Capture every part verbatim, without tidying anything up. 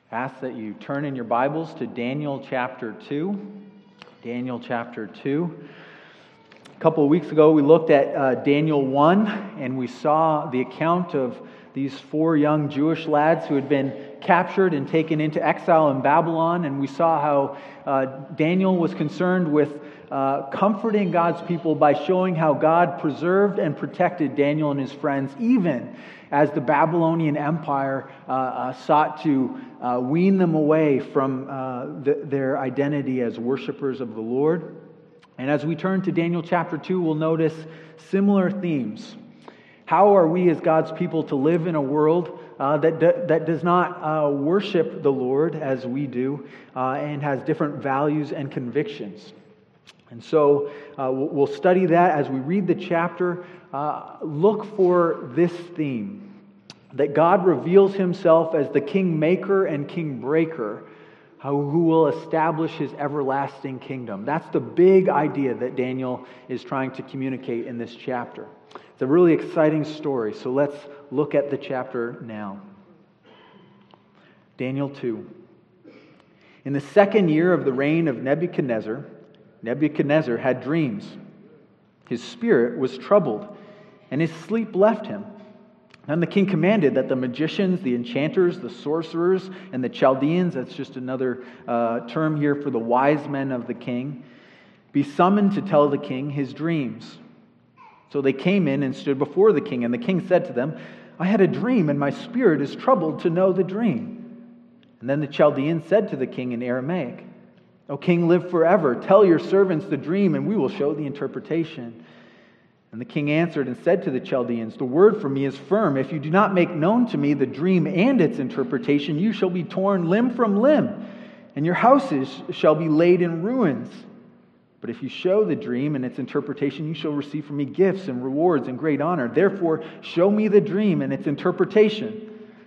Ask that you turn in your Bibles to Daniel chapter two. Daniel chapter two. A couple of weeks ago, we looked at uh, Daniel one, and we saw the account of these four young Jewish lads who had been captured and taken into exile in Babylon. And we saw how uh, Daniel was concerned with uh, comforting God's people by showing how God preserved and protected Daniel and his friends, even as the Babylonian Empire uh, uh, sought to uh, wean them away from uh, the, their identity as worshipers of the Lord. And as we turn to Daniel chapter two, we'll notice similar themes. How are we as God's people to live in a world uh, that, do, that does not uh, worship the Lord as we do uh, and has different values and convictions? And so uh, we'll study that as we read the chapter. Uh, look for this theme, that God reveals himself as the king maker and king breaker, who will establish his everlasting kingdom. That's the big idea that Daniel is trying to communicate in this chapter. It's a really exciting story, so let's look at the chapter now. Daniel two. In the second year of the reign of Nebuchadnezzar, Nebuchadnezzar had dreams. His spirit was troubled, and his sleep left him. And the king commanded that the magicians, the enchanters, the sorcerers, and the Chaldeans, that's just another uh, term here for the wise men of the king, be summoned to tell the king his dreams. So they came in and stood before the king, and the king said to them, I had a dream, and my spirit is troubled to know the dream. And then the Chaldeans said to the king in Aramaic, O king, live forever. Tell your servants the dream, and we will show the interpretation. And the king answered and said to the Chaldeans, the word for me is firm. If you do not make known to me the dream and its interpretation, you shall be torn limb from limb, and your houses shall be laid in ruins. But if you show the dream and its interpretation, you shall receive from me gifts and rewards and great honor. Therefore, show me the dream and its interpretation.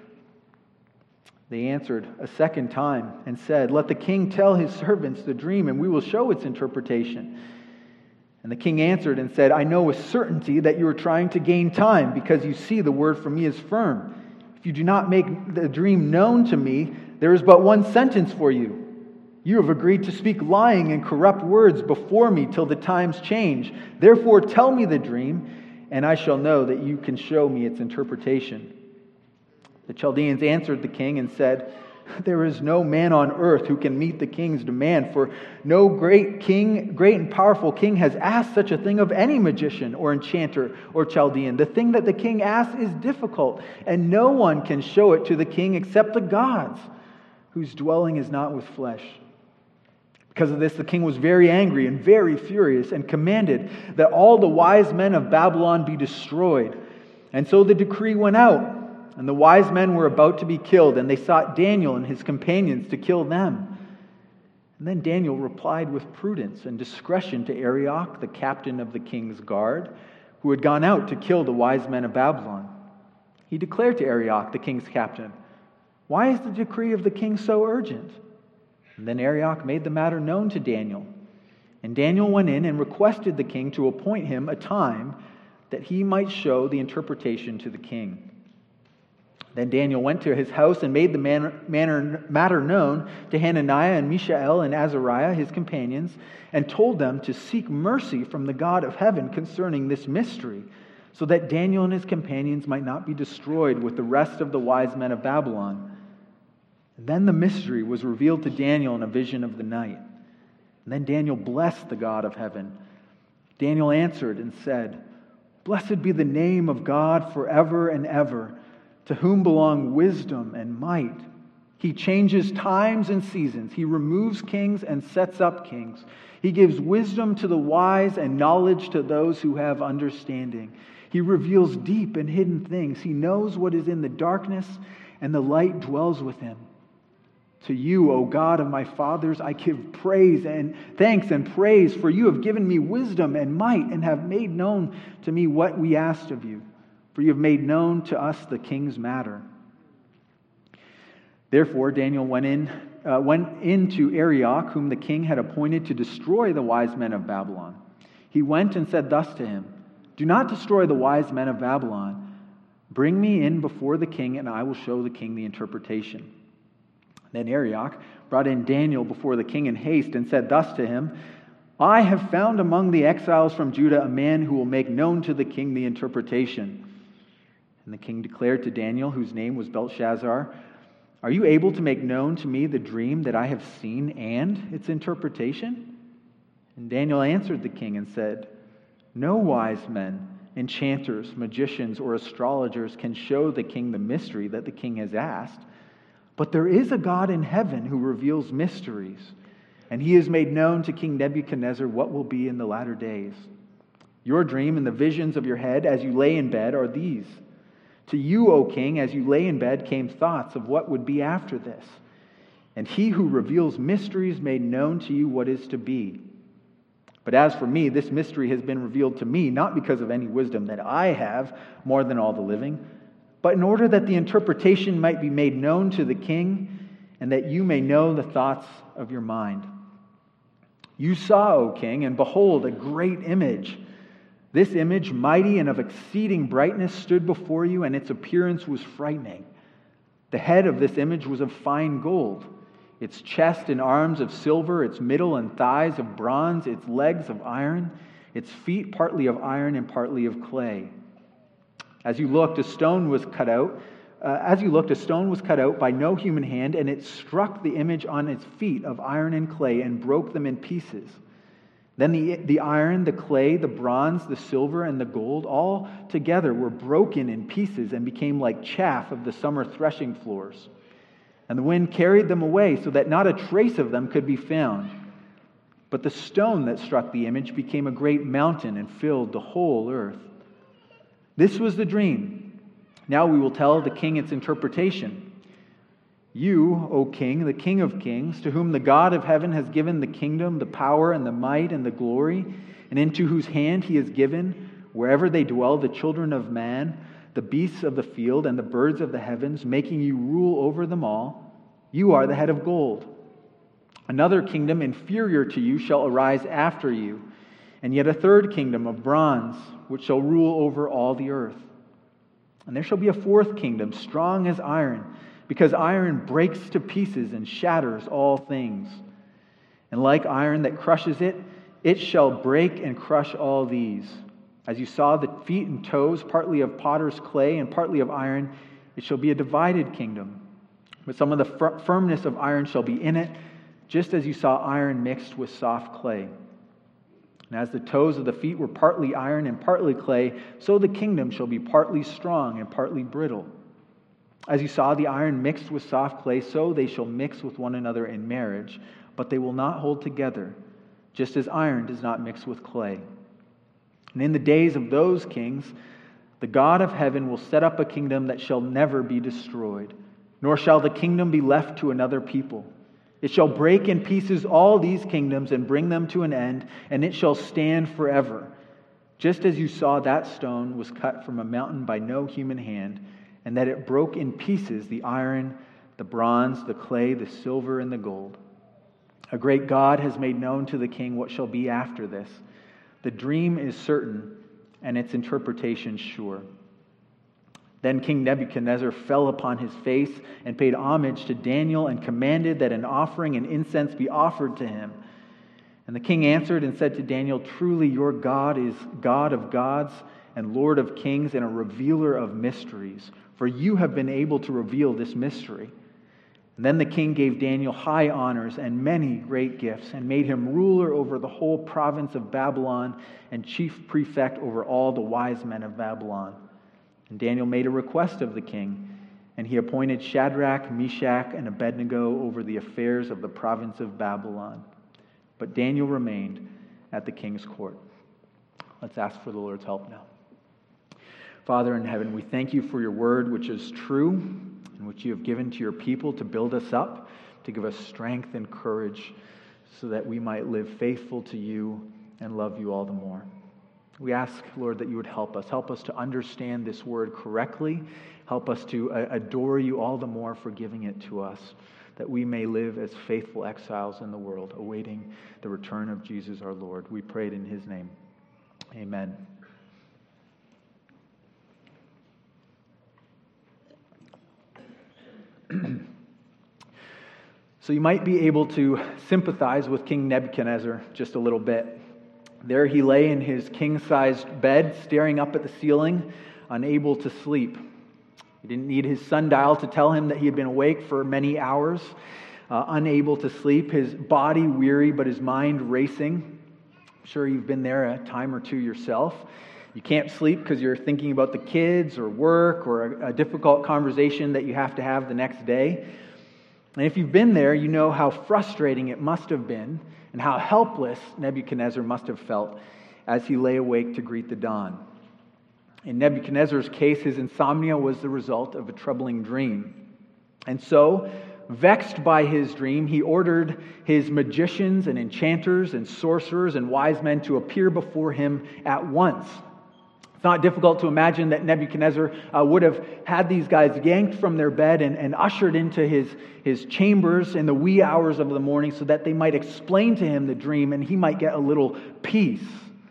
They answered a second time and said, let the king tell his servants the dream, and we will show its interpretation. And the king answered and said, I know with certainty that you are trying to gain time, because you see the word from me is firm. If you do not make the dream known to me, there is but one sentence for you. You have agreed to speak lying and corrupt words before me till the times change. Therefore tell me the dream, and I shall know that you can show me its interpretation. The Chaldeans answered the king and said, there is no man on earth who can meet the king's demand, for no great king, great and powerful king has asked such a thing of any magician or enchanter or Chaldean. The thing that the king asks is difficult, and no one can show it to the king except the gods, whose dwelling is not with flesh. Because of this, the king was very angry and very furious, and commanded that all the wise men of Babylon be destroyed. And so the decree went out. And the wise men were about to be killed, and they sought Daniel and his companions to kill them. And then Daniel replied with prudence and discretion to Arioch, the captain of the king's guard, who had gone out to kill the wise men of Babylon. He declared to Arioch, the king's captain, why is the decree of the king so urgent? And then Arioch made the matter known to Daniel. And Daniel went in and requested the king to appoint him a time that he might show the interpretation to the king. Then Daniel went to his house and made the manner, manner, matter known to Hananiah and Mishael and Azariah, his companions, and told them to seek mercy from the God of heaven concerning this mystery, so that Daniel and his companions might not be destroyed with the rest of the wise men of Babylon. And then the mystery was revealed to Daniel in a vision of the night. And then Daniel blessed the God of heaven. Daniel answered and said, Blessed be the name of God forever and ever, to whom belong wisdom and might. He changes times and seasons. He removes kings and sets up kings. He gives wisdom to the wise and knowledge to those who have understanding. He reveals deep and hidden things. He knows what is in the darkness, and the light dwells with him. To you, O God of my fathers, I give praise and thanks and praise, for you have given me wisdom and might and have made known to me what we asked of you. For you have made known to us the king's matter. Therefore Daniel went in, uh, went into Arioch, whom the king had appointed to destroy the wise men of Babylon. He went and said thus to him, Do not destroy the wise men of Babylon. Bring me in before the king, and I will show the king the interpretation. Then Arioch brought in Daniel before the king in haste and said thus to him, I have found among the exiles from Judah a man who will make known to the king the interpretation. And the king declared to Daniel, whose name was Belteshazzar, Are you able to make known to me the dream that I have seen and its interpretation? And Daniel answered the king and said, No wise men, enchanters, magicians, or astrologers can show the king the mystery that the king has asked. But there is a God in heaven who reveals mysteries, and he has made known to King Nebuchadnezzar what will be in the latter days. Your dream and the visions of your head as you lay in bed are these. To you, O king, as you lay in bed came thoughts of what would be after this. And he who reveals mysteries made known to you what is to be. But as for me, this mystery has been revealed to me, not because of any wisdom that I have more than all the living, but in order that the interpretation might be made known to the king, and that you may know the thoughts of your mind. You saw, O king, and behold, a great image. This image, mighty and of exceeding brightness, stood before you, and its appearance was frightening. The head of this image was of fine gold, its chest and arms of silver, its middle and thighs of bronze, its legs of iron, its feet partly of iron and partly of clay. As you looked, a stone was cut out. Uh, as you looked, a stone was cut out by no human hand, and it struck the image on its feet of iron and clay and broke them in pieces. Then the, the iron, the clay, the bronze, the silver, and the gold all together were broken in pieces and became like chaff of the summer threshing floors. And the wind carried them away so that not a trace of them could be found. But the stone that struck the image became a great mountain and filled the whole earth. This was the dream. Now we will tell the king its interpretation. You, O king, the king of kings, to whom the God of heaven has given the kingdom, the power, and the might, and the glory, and into whose hand he has given, wherever they dwell, the children of man, the beasts of the field, and the birds of the heavens, making you rule over them all, you are the head of gold. Another kingdom inferior to you shall arise after you, and yet a third kingdom of bronze, which shall rule over all the earth. And there shall be a fourth kingdom, strong as iron, because iron breaks to pieces and shatters all things. And like iron that crushes it, it shall break and crush all these. As you saw the feet and toes, partly of potter's clay and partly of iron, it shall be a divided kingdom. But some of the fir- firmness of iron shall be in it, just as you saw iron mixed with soft clay. And as the toes of the feet were partly iron and partly clay, so the kingdom shall be partly strong and partly brittle. As you saw the iron mixed with soft clay, so they shall mix with one another in marriage, but they will not hold together, just as iron does not mix with clay. And in the days of those kings, the God of heaven will set up a kingdom that shall never be destroyed, nor shall the kingdom be left to another people. It shall break in pieces all these kingdoms and bring them to an end, and it shall stand forever. Just as you saw that stone was cut from a mountain by no human hand, and that it broke in pieces the iron, the bronze, the clay, the silver, and the gold. A great God has made known to the king what shall be after this. The dream is certain, and its interpretation sure. Then King Nebuchadnezzar fell upon his face and paid homage to Daniel and commanded that an offering and incense be offered to him. And the king answered and said to Daniel, Truly your God is God of gods and Lord of kings and a revealer of mysteries, for you have been able to reveal this mystery. And then the king gave Daniel high honors and many great gifts and made him ruler over the whole province of Babylon and chief prefect over all the wise men of Babylon. And Daniel made a request of the king, and he appointed Shadrach, Meshach, and Abednego over the affairs of the province of Babylon. But Daniel remained at the king's court. Let's ask for the Lord's help now. Father in heaven, we thank you for your word, which is true, and which you have given to your people to build us up, to give us strength and courage, so that we might live faithful to you and love you all the more. We ask, Lord, that you would help us. Help us to understand this word correctly. Help us to adore you all the more for giving it to us, that we may live as faithful exiles in the world, awaiting the return of Jesus our Lord. We pray it in his name. Amen. So you might be able to sympathize with King Nebuchadnezzar just a little bit. There he lay in his king-sized bed, staring up at the ceiling, unable to sleep. He didn't need his sundial to tell him that he had been awake for many hours, uh, unable to sleep, his body weary, but his mind racing. I'm sure you've been there a time or two yourself. You can't sleep because you're thinking about the kids or work or a, a difficult conversation that you have to have the next day. And if you've been there, you know how frustrating it must have been and how helpless Nebuchadnezzar must have felt as he lay awake to greet the dawn. In Nebuchadnezzar's case, his insomnia was the result of a troubling dream. And so, vexed by his dream, he ordered his magicians and enchanters and sorcerers and wise men to appear before him at once. It's not difficult to imagine that Nebuchadnezzar uh, would have had these guys yanked from their bed and, and ushered into his, his chambers in the wee hours of the morning so that they might explain to him the dream and he might get a little peace.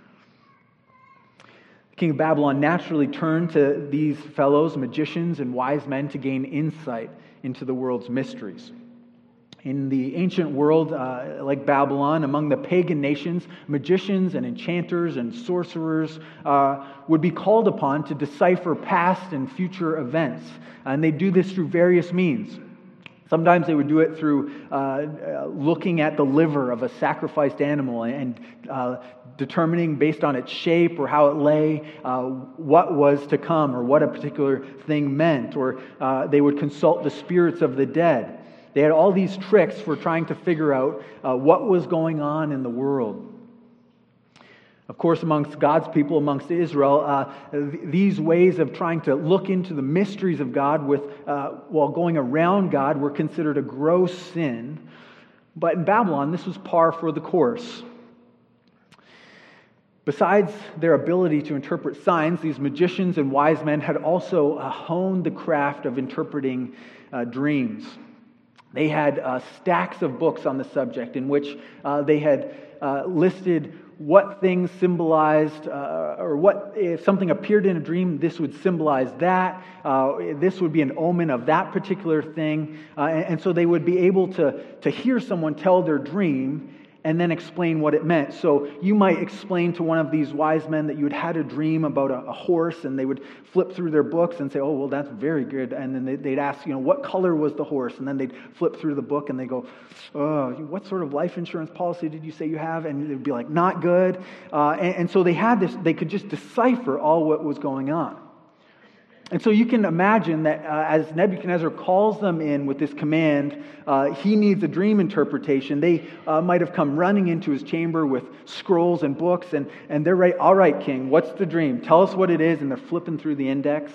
The king of Babylon naturally turned to these fellows, magicians and wise men, to gain insight into the world's mysteries. In the ancient world, uh, like Babylon, among the pagan nations, magicians and enchanters and sorcerers uh, would be called upon to decipher past and future events. And they do this through various means. Sometimes they would do it through uh, uh, looking at the liver of a sacrificed animal and uh, determining based on its shape or how it lay uh, what was to come or what a particular thing meant. Or uh, they would consult the spirits of the dead. They had all these tricks for trying to figure out uh, what was going on in the world. Of course, amongst God's people, amongst Israel, uh, th- these ways of trying to look into the mysteries of God with, uh, while going around God were considered a gross sin. But in Babylon, this was par for the course. Besides their ability to interpret signs, these magicians and wise men had also uh, honed the craft of interpreting uh, dreams. They had uh, stacks of books on the subject in which uh, they had uh, listed what things symbolized, uh, or what, if something appeared in a dream, this would symbolize that. Uh, this would be an omen of that particular thing. Uh, and, and so they would be able to, to hear someone tell their dream and then explain what it meant. So you might explain to one of these wise men that you had had a dream about a, a horse, and they would flip through their books and say, oh, well, that's very good. And then they, they'd ask, you know, what color was the horse? And then they'd flip through the book and they go, oh, what sort of life insurance policy did you say you have? And they'd be like, not good. Uh, and, and so they had this, they could just decipher all what was going on. And so you can imagine that uh, as Nebuchadnezzar calls them in with this command, uh, he needs a dream interpretation. They uh, might have come running into his chamber with scrolls and books, and, and they're right, all right, king, what's the dream? Tell us what it is, and they're flipping through the index.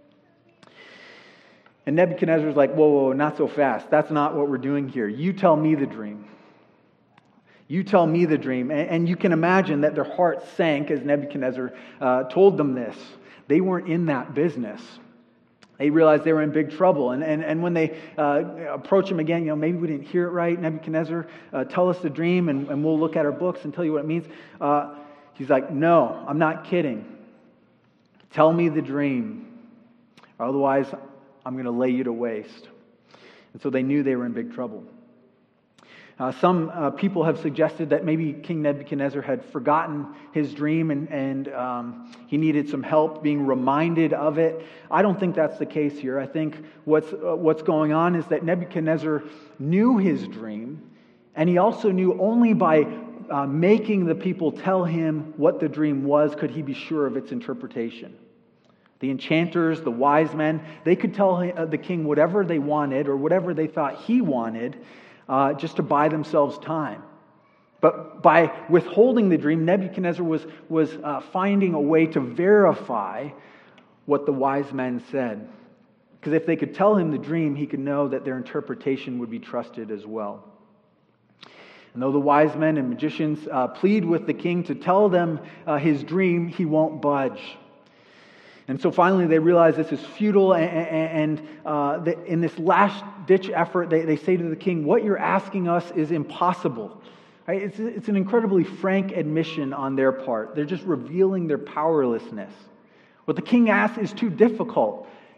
And Nebuchadnezzar's like, whoa, whoa, not so fast. That's not what we're doing here. You tell me the dream. You tell me the dream. And, and you can imagine that their hearts sank as Nebuchadnezzar uh, told them this. They weren't in that business. They realized they were in big trouble. And and, and when they uh, approach him again, you know, maybe we didn't hear it right. Nebuchadnezzar, uh, tell us the dream and, and we'll look at our books and tell you what it means. Uh, he's like, no, I'm not kidding. Tell me the dream. Otherwise, I'm going to lay you to waste. And so they knew they were in big trouble. Uh, some uh, people have suggested that maybe King Nebuchadnezzar had forgotten his dream and, and um, he needed some help being reminded of it. I don't think that's the case here. I think what's, uh, what's going on is that Nebuchadnezzar knew his dream, and he also knew only by uh, making the people tell him what the dream was could he be sure of its interpretation. The enchanters, the wise men, they could tell the king whatever they wanted or whatever they thought he wanted, Uh, just to buy themselves time. But by withholding the dream, Nebuchadnezzar was, was uh, finding a way to verify what the wise men said. Because if they could tell him the dream, he could know that their interpretation would be trusted as well. And though the wise men and magicians uh, plead with the king to tell them uh, his dream, he won't budge. And so finally they realize this is futile, and, and uh, in this last-ditch effort, they, they say to the king, what you're asking us is impossible. Right? It's, it's an incredibly frank admission on their part. They're just revealing their powerlessness. What the king asks is too difficult.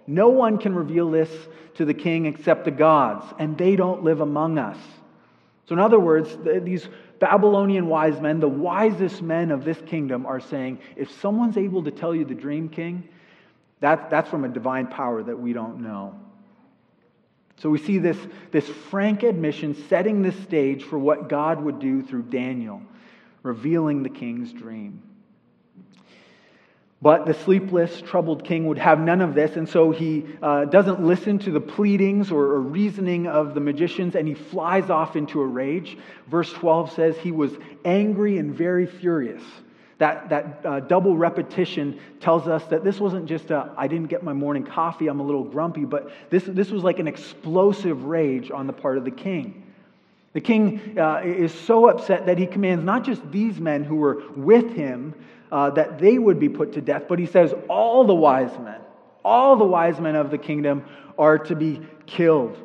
No one can reveal this to the king except the gods, and they don't live among us. So in other words, these Babylonian wise men, the wisest men of this kingdom, are saying, if someone's able to tell you the dream, king, that, that's from a divine power that we don't know. So we see this, this frank admission setting the stage for what God would do through Daniel, revealing the king's dream. But the sleepless, troubled king would have none of this, and so he uh, doesn't listen to the pleadings or, or reasoning of the magicians, and he flies off into a rage. Verse twelve says he was angry and very furious. That, that uh, double repetition tells us that this wasn't just a, I didn't get my morning coffee, I'm a little grumpy, but this, this was like an explosive rage on the part of the king. The king uh, is so upset that he commands not just these men who were with him, uh, that they would be put to death, but he says all the wise men, all the wise men of the kingdom are to be killed.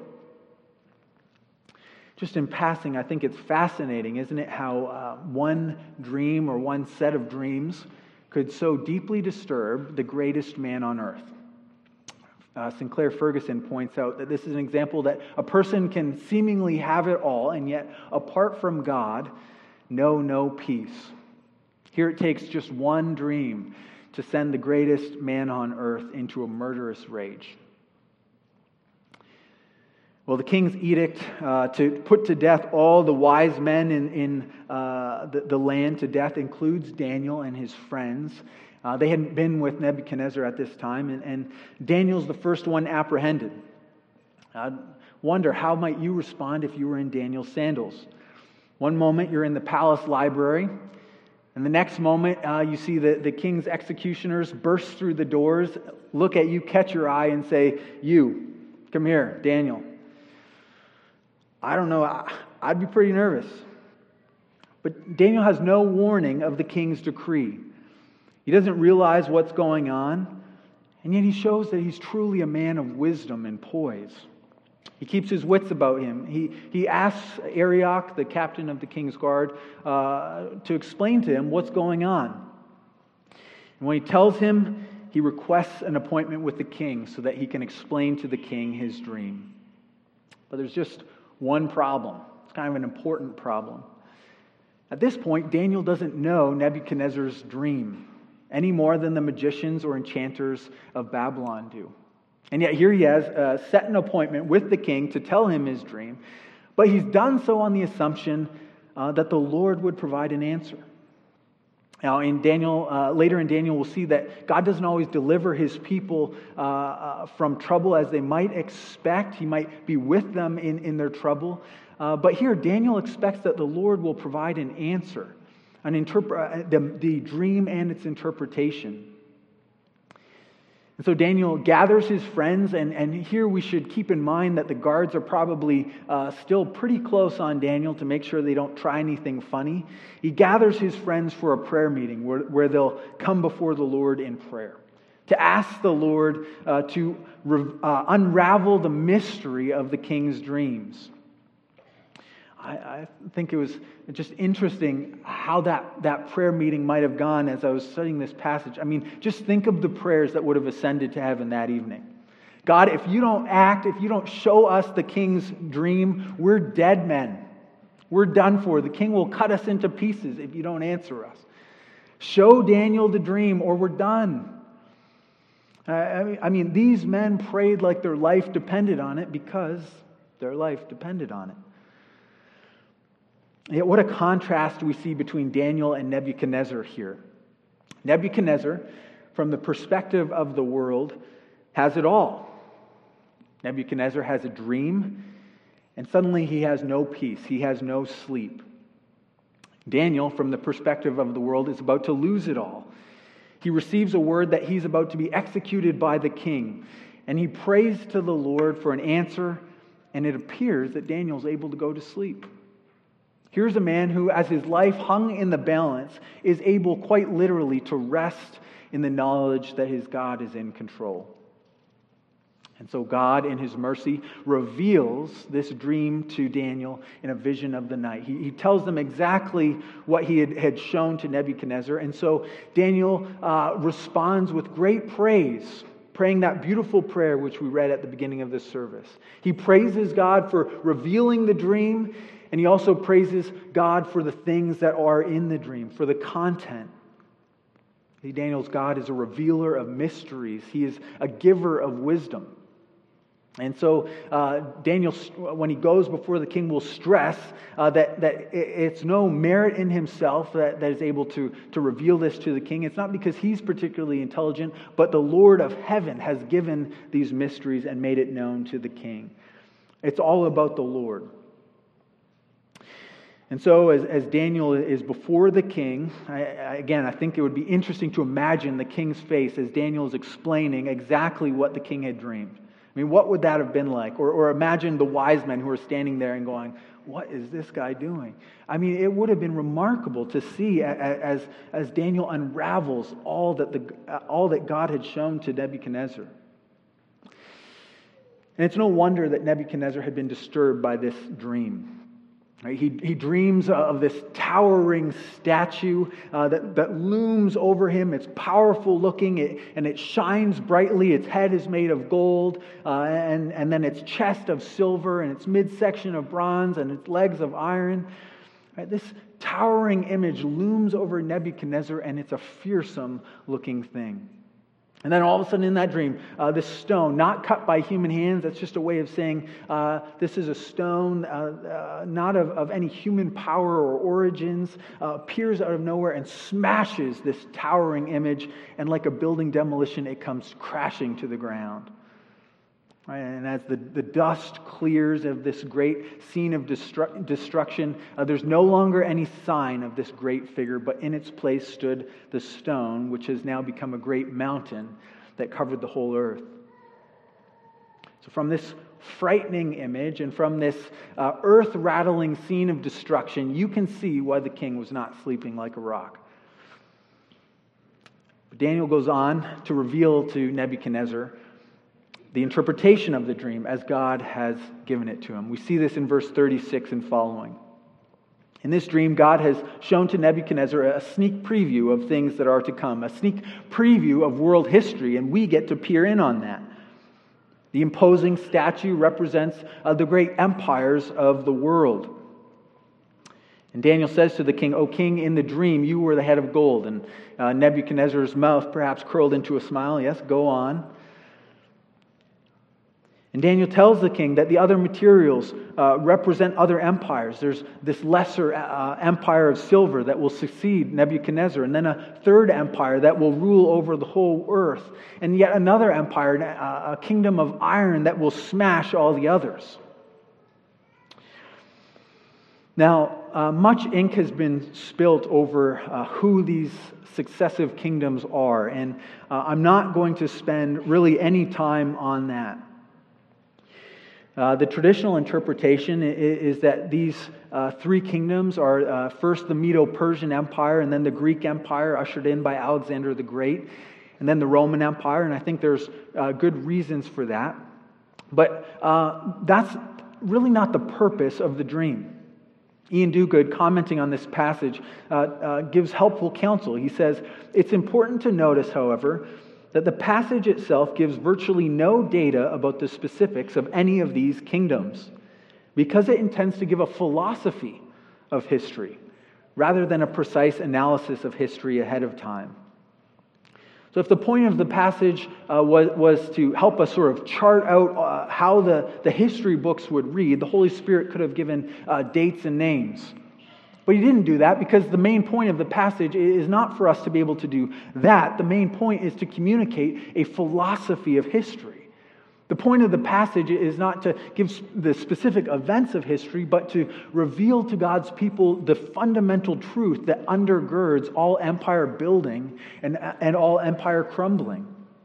Just in passing, I think it's fascinating, isn't it, how uh, one dream or one set of dreams could so deeply disturb the greatest man on earth. Uh, Sinclair Ferguson points out that this is an example that a person can seemingly have it all, and yet, apart from God, know no peace. Here it takes just one dream to send the greatest man on earth into a murderous rage. Well, the king's edict uh, to put to death all the wise men in, in uh, the, the land to death includes Daniel and his friends. Uh, they hadn't been with Nebuchadnezzar at this time, and, and Daniel's the first one apprehended. I wonder, how might you respond if you were in Daniel's sandals? One moment you're in the palace library, and the next moment uh, you see the, the king's executioners burst through the doors, look at you, catch your eye, and say, "You, come here, Daniel." I don't know, I'd be pretty nervous. But Daniel has no warning of the king's decree. He doesn't realize what's going on, and yet he shows that he's truly a man of wisdom and poise. He keeps his wits about him. He, he asks Arioch, the captain of the king's guard, uh, to explain to him what's going on. And when he tells him, he requests an appointment with the king so that he can explain to the king his dream. But there's just one problem. It's kind of an important problem. At this point, Daniel doesn't know Nebuchadnezzar's dream any more than the magicians or enchanters of Babylon do. And yet here he has uh, set an appointment with the king to tell him his dream, but he's done so on the assumption uh, that the Lord would provide an answer. Now, in Daniel, uh, later in Daniel, we'll see that God doesn't always deliver his people uh, uh, from trouble as they might expect. He might be with them in, in their trouble. Uh, but here, Daniel expects that the Lord will provide an answer, an interpre- uh, the, the dream and its interpretation. And so Daniel gathers his friends, and, and here we should keep in mind that the guards are probably uh, still pretty close on Daniel to make sure they don't try anything funny. He gathers his friends for a prayer meeting where, where they'll come before the Lord in prayer to ask the Lord uh, to uh, unravel the mystery of the king's dreams. I, I think it was just interesting how that, that prayer meeting might have gone as I was studying this passage. I mean, just think of the prayers that would have ascended to heaven that evening. God, if you don't act, if you don't show us the king's dream, we're dead men. We're done for. The king will cut us into pieces if you don't answer us. Show Daniel the dream or we're done. I mean, I mean, these men prayed like their life depended on it because their life depended on it. Yet what a contrast we see between Daniel and Nebuchadnezzar here. Nebuchadnezzar, from the perspective of the world, has it all. Nebuchadnezzar has a dream, and suddenly he has no peace. He has no sleep. Daniel, from the perspective of the world, is about to lose it all. He receives a word that he's about to be executed by the king, and he prays to the Lord for an answer, and it appears that Daniel's able to go to sleep. Here's a man who, as his life hung in the balance, is able quite literally to rest in the knowledge that his God is in control. And so God, in his mercy, reveals this dream to Daniel in a vision of the night. He, he tells them exactly what he had, had shown to Nebuchadnezzar. And so Daniel uh, responds with great praise, praying that beautiful prayer which we read at the beginning of this service. He praises God for revealing the dream, and he also praises God for the things that are in the dream, for the content. See, Daniel's God is a revealer of mysteries. He is a giver of wisdom. And so uh, Daniel, when he goes before the king, will stress uh, that, that it's no merit in himself that, that is able to, to reveal this to the king. It's not because he's particularly intelligent, but the Lord of heaven has given these mysteries and made it known to the king. It's all about the Lord. And so as, as Daniel is before the king, I, I, again, I think it would be interesting to imagine the king's face as Daniel is explaining exactly what the king had dreamed. I mean, what would that have been like? Or, or imagine the wise men who are standing there and going, what is this guy doing? I mean, it would have been remarkable to see as, as Daniel unravels all that, the, all that God had shown to Nebuchadnezzar. And it's no wonder that Nebuchadnezzar had been disturbed by this dream. He, he dreams of this towering statue uh, that, that looms over him. It's powerful looking it, and it shines brightly. Its head is made of gold, uh, and, and then its chest of silver, and its midsection of bronze, and its legs of iron. Right? This towering image looms over Nebuchadnezzar, and it's a fearsome looking thing. And then all of a sudden in that dream, uh, this stone, not cut by human hands, that's just a way of saying uh, this is a stone uh, uh, not of, of any human power or origins, uh, appears out of nowhere and smashes this towering image, and like a building demolition, it comes crashing to the ground. Right? And as the, the dust clears of this great scene of destru- destruction, uh, there's no longer any sign of this great figure, but in its place stood the stone, which has now become a great mountain that covered the whole earth. So from this frightening image and from this uh, earth-rattling scene of destruction, you can see why the king was not sleeping like a rock. But Daniel goes on to reveal to Nebuchadnezzar the interpretation of the dream as God has given it to him. We see this in verse thirty-six and following. In this dream, God has shown to Nebuchadnezzar a sneak preview of things that are to come, a sneak preview of world history, and we get to peer in on that. The imposing statue represents uh, the great empires of the world. And Daniel says to the king, "O king, in the dream you were the head of gold." And uh, Nebuchadnezzar's mouth perhaps curled into a smile. Yes, go on. And Daniel tells the king that the other materials uh, represent other empires. There's this lesser uh, empire of silver that will succeed Nebuchadnezzar, and then a third empire that will rule over the whole earth, and yet another empire, uh, a kingdom of iron that will smash all the others. Now, uh, much ink has been spilt over uh, who these successive kingdoms are, and uh, I'm not going to spend really any time on that. Uh, the traditional interpretation is, is that these uh, three kingdoms are uh, first the Medo-Persian Empire, and then the Greek Empire ushered in by Alexander the Great, and then the Roman Empire, and I think there's uh, good reasons for that. But uh, that's really not the purpose of the dream. Ian Duguid, commenting on this passage, uh, uh, gives helpful counsel. He says, "It's important to notice, however, that the passage itself gives virtually no data about the specifics of any of these kingdoms, because it intends to give a philosophy of history rather than a precise analysis of history ahead of time." So if the point of the passage uh, was, was to help us sort of chart out uh, how the, the history books would read, the Holy Spirit could have given uh, dates and names. But he didn't do that, because the main point of the passage is not for us to be able to do that. The main point is to communicate a philosophy of history. The point of the passage is not to give the specific events of history, but to reveal to God's people the fundamental truth that undergirds all empire building and, and all empire crumbling.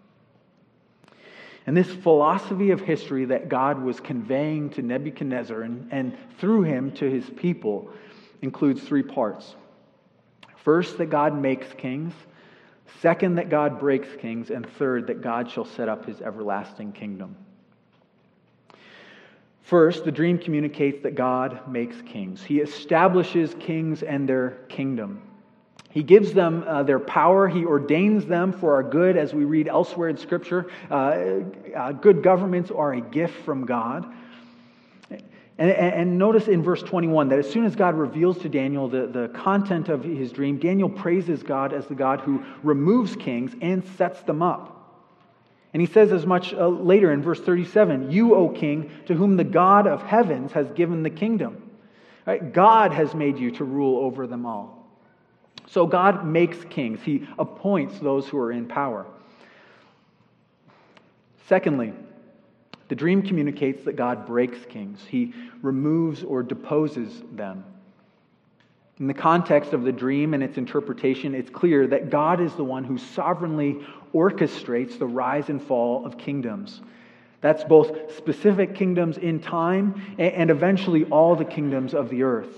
And this philosophy of history that God was conveying to Nebuchadnezzar and, and through him to his people includes three parts. First, that God makes kings. Second, that God breaks kings. And third, that God shall set up his everlasting kingdom. First, the dream communicates that God makes kings. He establishes kings and their kingdom. He gives them uh, their power. He ordains them for our good, as we read elsewhere in Scripture. Uh, uh, good governments are a gift from God. And, and notice in verse twenty-one that as soon as God reveals to Daniel the, the content of his dream, Daniel praises God as the God who removes kings and sets them up. And he says as much uh, later in verse thirty-seven, "You, O king, to whom the God of heavens has given the kingdom." Right? God has made you to rule over them all. So God makes kings. He appoints those who are in power. Secondly, the dream communicates that God breaks kings. He removes or deposes them. In the context of the dream and its interpretation, it's clear that God is the one who sovereignly orchestrates the rise and fall of kingdoms. That's both specific kingdoms in time and eventually all the kingdoms of the earth.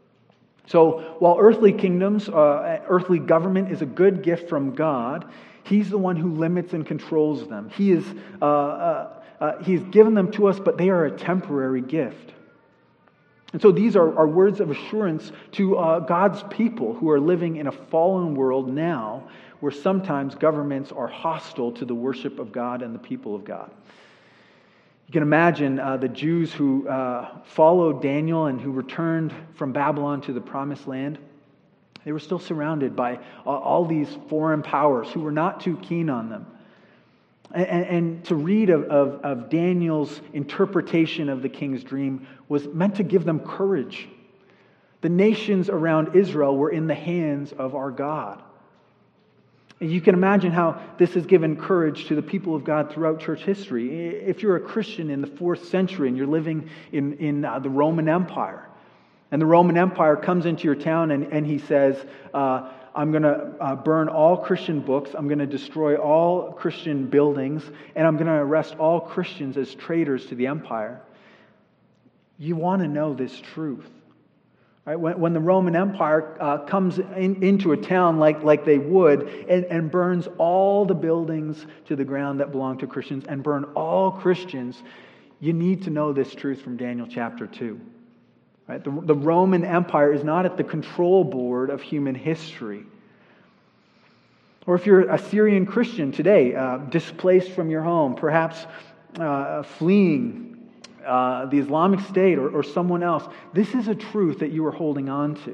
So while earthly kingdoms, uh, earthly government is a good gift from God, He's the one who limits and controls them. He is, uh, uh, uh, He's given them to us, but they are a temporary gift. And so these are, are words of assurance to uh, God's people who are living in a fallen world now, where sometimes governments are hostile to the worship of God and the people of God. You can imagine uh, the Jews who uh, followed Daniel and who returned from Babylon to the Promised Land. They were still surrounded by uh, all these foreign powers who were not too keen on them. And, and, and to read of, of, of Daniel's interpretation of the king's dream was meant to give them courage. The nations around Israel were in the hands of our God. You can imagine how this has given courage to the people of God throughout church history. If you're a Christian in the fourth century and you're living in, in uh, the Roman Empire, and the Roman Empire comes into your town and, and he says, uh, I'm going to uh, burn all Christian books, I'm going to destroy all Christian buildings, and I'm going to arrest all Christians as traitors to the empire. You want to know this truth. Right? When, when the Roman Empire uh, comes in, into a town like, like they would and, and burns all the buildings to the ground that belong to Christians and burn all Christians, you need to know this truth from Daniel chapter two. Right? The, the Roman Empire is not at the control board of human history. Or if you're a Syrian Christian today, uh, displaced from your home, perhaps uh, fleeing Uh, the Islamic State or, or someone else, this is a truth that you are holding on to.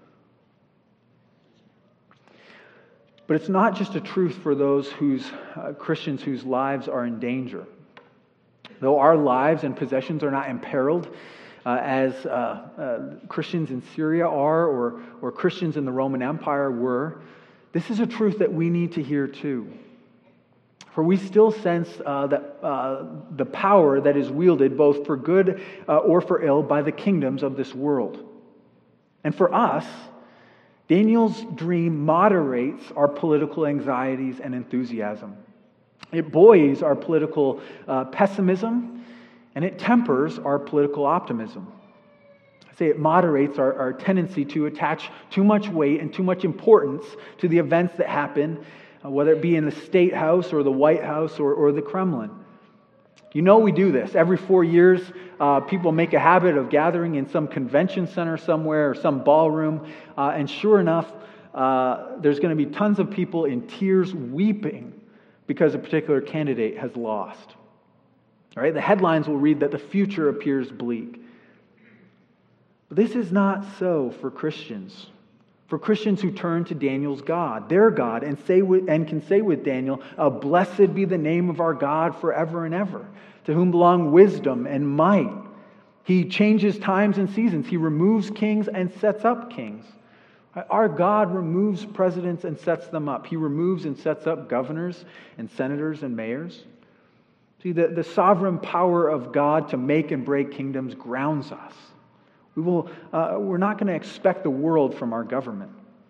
But it's not just a truth for those whose uh, Christians whose lives are in danger. Though our lives and possessions are not imperiled, uh, as uh, uh, Christians in Syria are, or, or Christians in the Roman Empire were, this is a truth that we need to hear too. For we still sense uh, that uh, the power that is wielded both for good uh, or for ill by the kingdoms of this world. And for us, Daniel's dream moderates our political anxieties and enthusiasm. It buoys our political uh, pessimism, and it tempers our political optimism. I say it moderates our, our tendency to attach too much weight and too much importance to the events that happen, whether it be in the State House or the White House or, or the Kremlin. You know we do this. Every four years, uh, people make a habit of gathering in some convention center somewhere or some ballroom, uh, and sure enough, uh, there's going to be tons of people in tears weeping because a particular candidate has lost. All right? The headlines will read that the future appears bleak. But this is not so for Christians. For Christians who turn to Daniel's God, their God, and say with, and can say with Daniel, uh, "Blessed be the name of our God forever and ever, to whom belong wisdom and might. He changes times and seasons. He removes kings and sets up kings." Our God removes presidents and sets them up. He removes and sets up governors and senators and mayors. See, the, the sovereign power of God to make and break kingdoms grounds us. We will, uh, we're not going to expect the world from our government.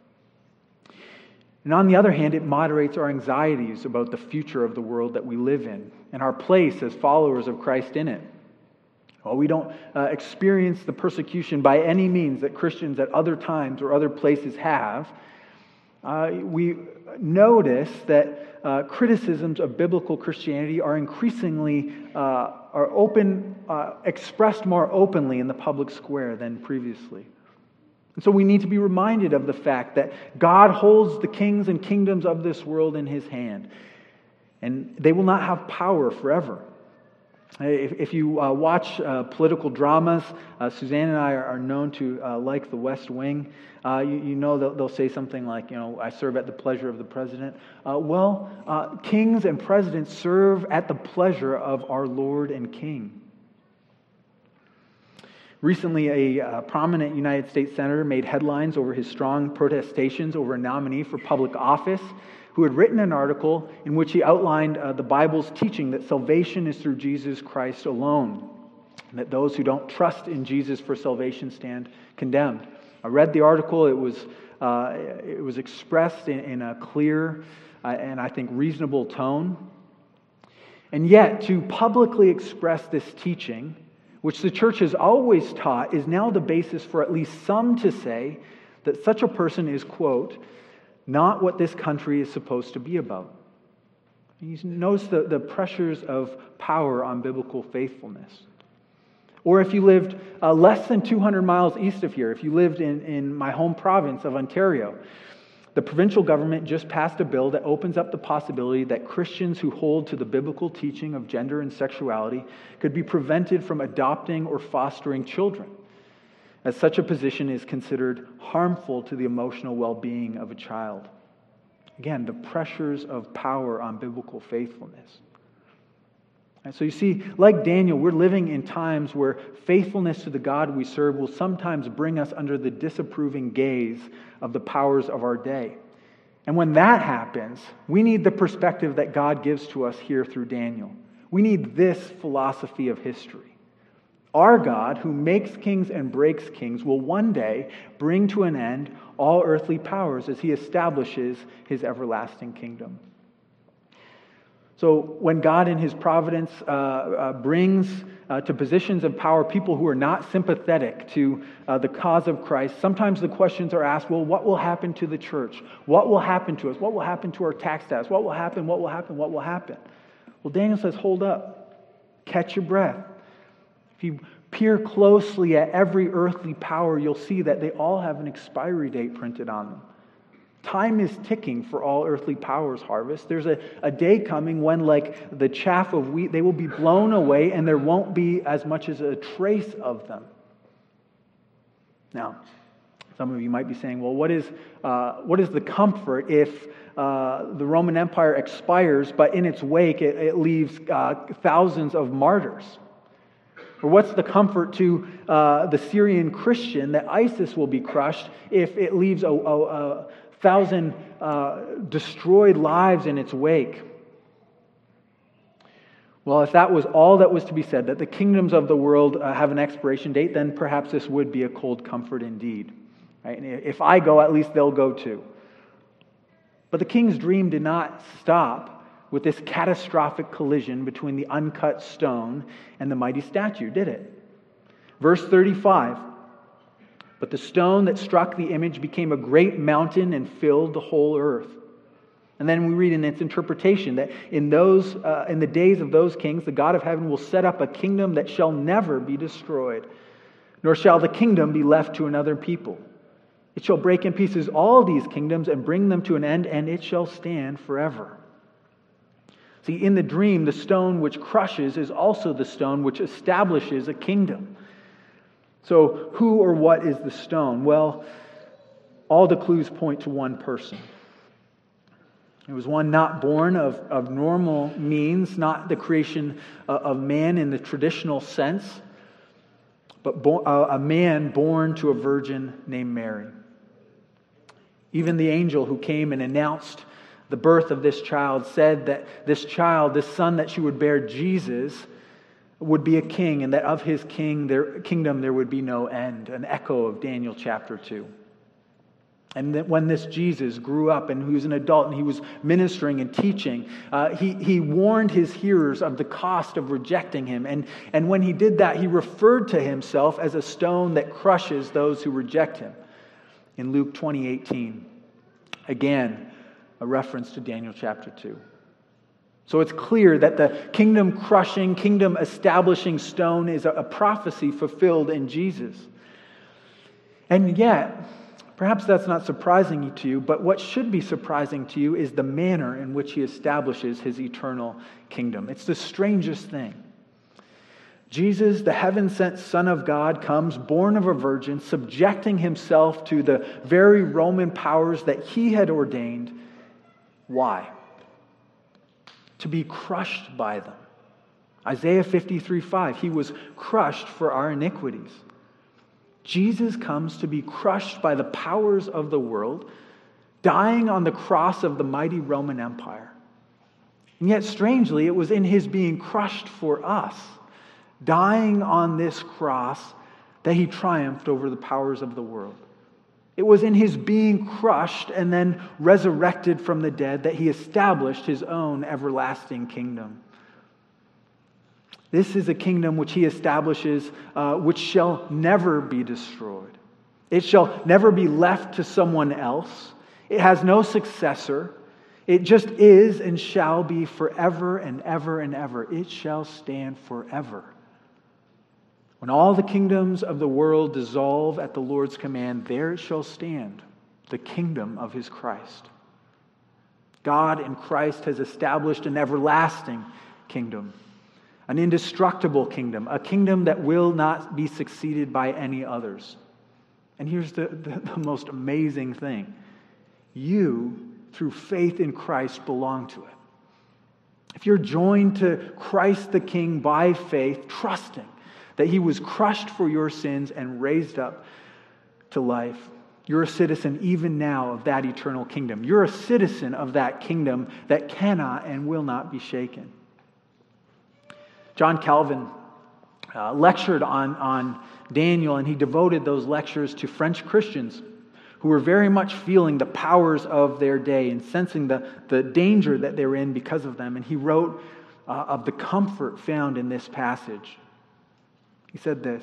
And on the other hand, it moderates our anxieties about the future of the world that we live in and our place as followers of Christ in it. While we don't uh, experience the persecution by any means that Christians at other times or other places have, uh, we notice that uh, criticisms of biblical Christianity are increasingly uh, are open, uh, expressed more openly in the public square than previously. And so we need to be reminded of the fact that God holds the kings and kingdoms of this world in his hand. And they will not have power forever. If, if you uh, watch uh, political dramas, uh, Suzanne and I are, are known to uh, like The West Wing. Uh, you, you know they'll, they'll say something like, you know, I serve at the pleasure of the president. Uh, well, uh, kings and presidents serve at the pleasure of our Lord and King. Recently, a uh, prominent United States senator made headlines over his strong protestations over a nominee for public office who had written an article in which he outlined uh, the Bible's teaching that salvation is through Jesus Christ alone, and that those who don't trust in Jesus for salvation stand condemned. I read the article. It was uh, it was expressed in, in a clear uh, and I think reasonable tone. And yet, to publicly express this teaching, which the church has always taught, is now the basis for at least some to say that such a person is, quote, not what this country is supposed to be about. You notice the, the pressures of power on biblical faithfulness. Or if you lived uh, less than two hundred miles east of here, if you lived in, in my home province of Ontario, the provincial government just passed a bill that opens up the possibility that Christians who hold to the biblical teaching of gender and sexuality could be prevented from adopting or fostering children, as such a position is considered harmful to the emotional well-being of a child. Again, the pressures of power on biblical faithfulness. And so you see, like Daniel, we're living in times where faithfulness to the God we serve will sometimes bring us under the disapproving gaze of the powers of our day. And when that happens, we need the perspective that God gives to us here through Daniel. We need this philosophy of history. Our God, who makes kings and breaks kings, will one day bring to an end all earthly powers as he establishes his everlasting kingdom. So when God in his providence uh, uh, brings uh, to positions of power people who are not sympathetic to uh, the cause of Christ, sometimes the questions are asked, well, what will happen to the church? What will happen to us? What will happen to our tax status? What will happen? What will happen? What will happen? Well, Daniel says, hold up. Catch your breath. If you peer closely at every earthly power, you'll see that they all have an expiry date printed on them. Time is ticking for all earthly powers, Harvest. There's a, a day coming when, like the chaff of wheat, they will be blown away and there won't be as much as a trace of them. Now, some of you might be saying, well, what is, uh, what is the comfort if uh, the Roman Empire expires, but in its wake it, it leaves uh, thousands of martyrs? Or what's the comfort to uh, the Syrian Christian that ISIS will be crushed if it leaves a, a, a thousand uh, destroyed lives in its wake? Well, if that was all that was to be said, that the kingdoms of the world uh, have an expiration date, then perhaps this would be a cold comfort indeed. Right? And if I go, at least they'll go too. But the king's dream did not stop with this catastrophic collision between the uncut stone and the mighty statue, did it? Verse thirty-five, but the stone that struck the image became a great mountain and filled the whole earth. And then we read in its interpretation that in those, uh, in the days of those kings, the God of heaven will set up a kingdom that shall never be destroyed, nor shall the kingdom be left to another people. It shall break in pieces all these kingdoms and bring them to an end, and it shall stand forever. See, in the dream, the stone which crushes is also the stone which establishes a kingdom. So, who or what is the stone? Well, all the clues point to one person. It was one not born of, of normal means, not the creation of man in the traditional sense, but bo- a man born to a virgin named Mary. Even the angel who came and announced the birth of this child said that this child, this son that she would bear, Jesus, would be a king, and that of his king, their kingdom there would be no end. An echo of Daniel chapter two. And that when this Jesus grew up and he was an adult and he was ministering and teaching, uh, he, he warned his hearers of the cost of rejecting him. And, and when he did that, he referred to himself as a stone that crushes those who reject him. In Luke twenty eighteen, again, a reference to Daniel chapter two. So it's clear that the kingdom-crushing, kingdom-establishing stone is a, a prophecy fulfilled in Jesus. And yet, perhaps that's not surprising to you, but what should be surprising to you is the manner in which he establishes his eternal kingdom. It's the strangest thing. Jesus, the heaven-sent Son of God, comes, born of a virgin, subjecting himself to the very Roman powers that he had ordained. Why? To be crushed by them. Isaiah fifty-three five, he was crushed for our iniquities. Jesus comes to be crushed by the powers of the world, dying on the cross of the mighty Roman Empire. And yet, strangely, it was in his being crushed for us, dying on this cross, that he triumphed over the powers of the world. It was in his being crushed and then resurrected from the dead that he established his own everlasting kingdom. This is a kingdom which he establishes, uh, which shall never be destroyed. It shall never be left to someone else. It has no successor. It just is and shall be forever and ever and ever. It shall stand forever. When all the kingdoms of the world dissolve at the Lord's command, there it shall stand, the kingdom of his Christ. God in Christ has established an everlasting kingdom, an indestructible kingdom, a kingdom that will not be succeeded by any others. And here's the, the, the most amazing thing. You, through faith in Christ, belong to it. If you're joined to Christ the King by faith, trusting that he was crushed for your sins and raised up to life, you're a citizen even now of that eternal kingdom. You're a citizen of that kingdom that cannot and will not be shaken. John Calvin uh, lectured on, on Daniel, and he devoted those lectures to French Christians who were very much feeling the powers of their day and sensing the, the danger that they were in because of them. And he wrote uh, of the comfort found in this passage. He said this: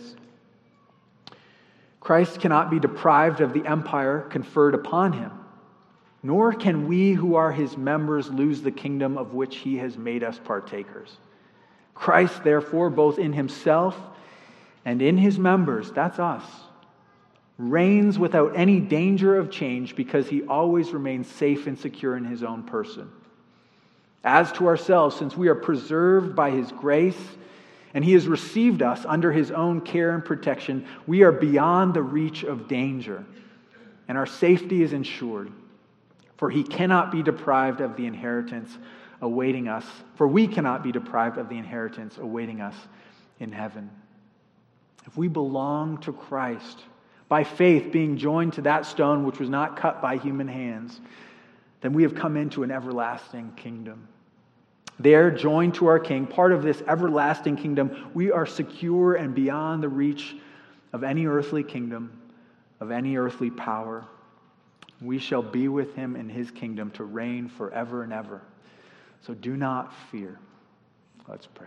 Christ cannot be deprived of the empire conferred upon him, nor can we who are his members lose the kingdom of which he has made us partakers. Christ, therefore, both in himself and in his members, that's us, reigns without any danger of change because he always remains safe and secure in his own person. As to ourselves, since we are preserved by his grace, and he has received us under his own care and protection, we are beyond the reach of danger, and our safety is ensured. For he cannot be deprived of the inheritance awaiting us, for we cannot be deprived of the inheritance awaiting us in heaven. If we belong to Christ, by faith being joined to that stone which was not cut by human hands, then we have come into an everlasting kingdom. There, joined to our King, part of this everlasting kingdom, we are secure and beyond the reach of any earthly kingdom, of any earthly power. We shall be with him in his kingdom to reign forever and ever. So do not fear. Let's pray.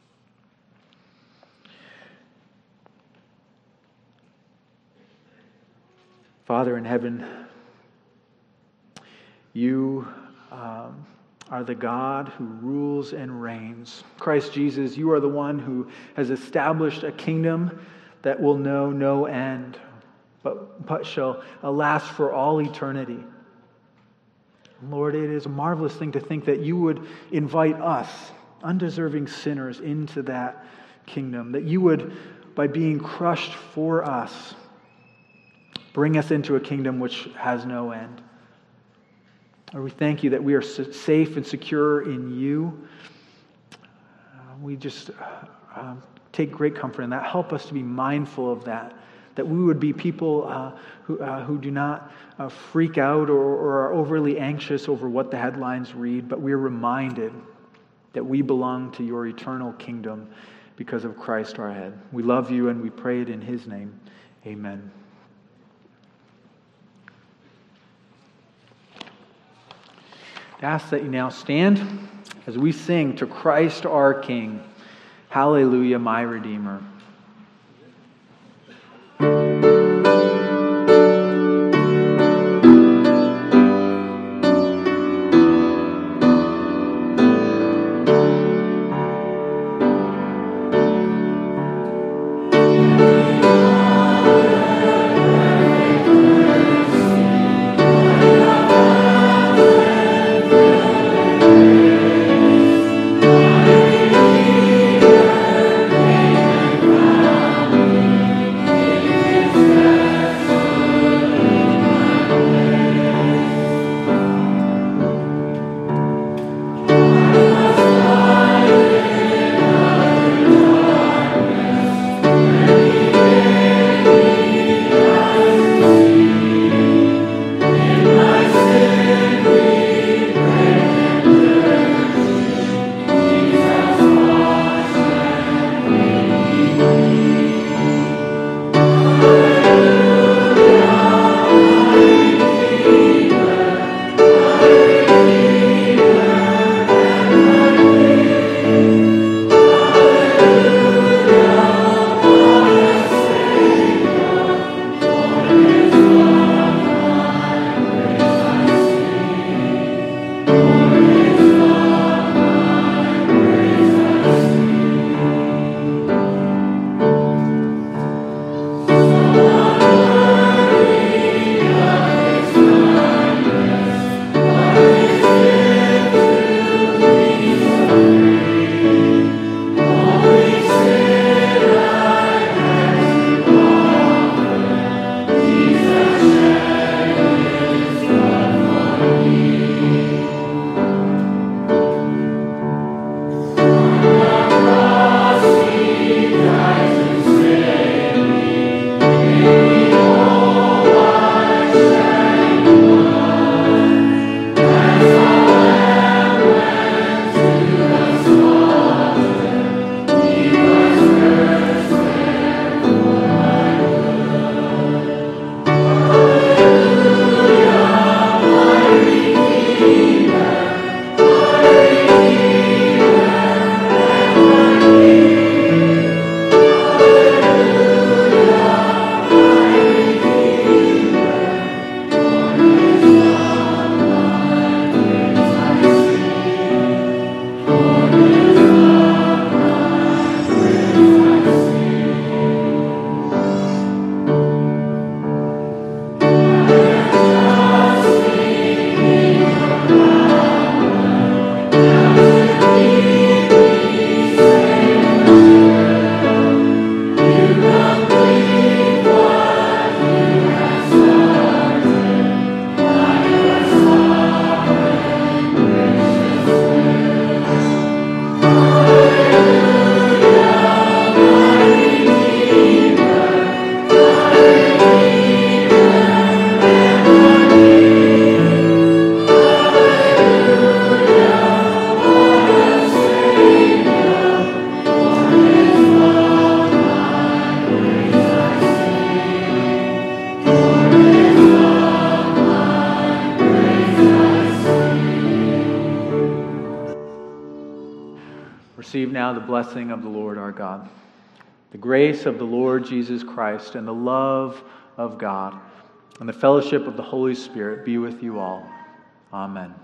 Father in heaven, you um, are the God who rules and reigns. Christ Jesus, you are the one who has established a kingdom that will know no end, but, but shall last for all eternity. Lord, it is a marvelous thing to think that you would invite us, undeserving sinners, into that kingdom, that you would, by being crushed for us, bring us into a kingdom which has no end. Lord, we thank you that we are safe and secure in you. Uh, we just uh, uh, take great comfort in that. Help us to be mindful of that, that we would be people uh, who, uh, who do not uh, freak out or, or are overly anxious over what the headlines read, but we are reminded that we belong to your eternal kingdom because of Christ our head. We love you and we pray it in his name. Amen. I ask that you now stand as we sing to Christ our King. Hallelujah, my Redeemer. now the blessing of the Lord our God. The grace of the Lord Jesus Christ and the love of God and the fellowship of the Holy Spirit be with you all. Amen.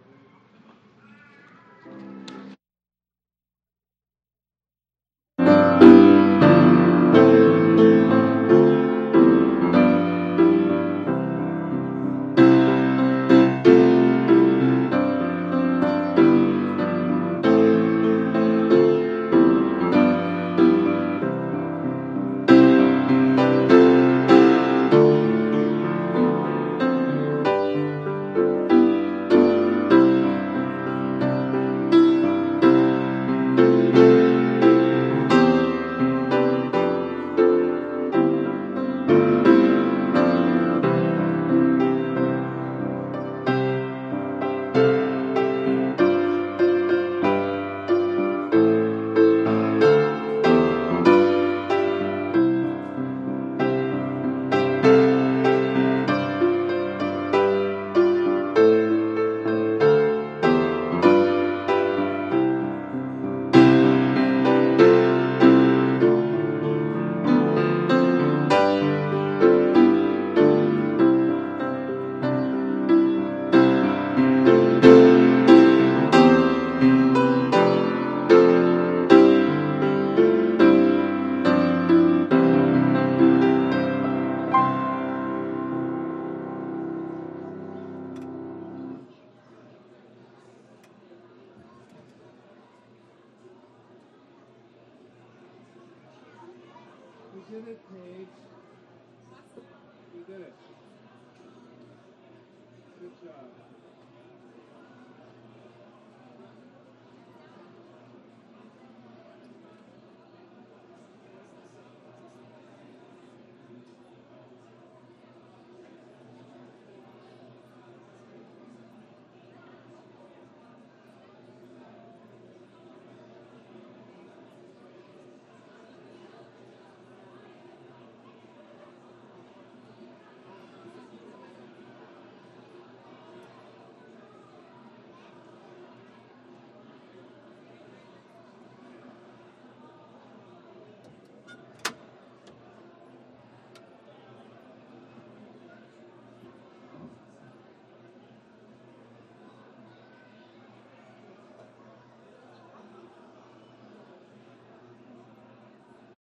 You did it, Paige. You did it. Good job.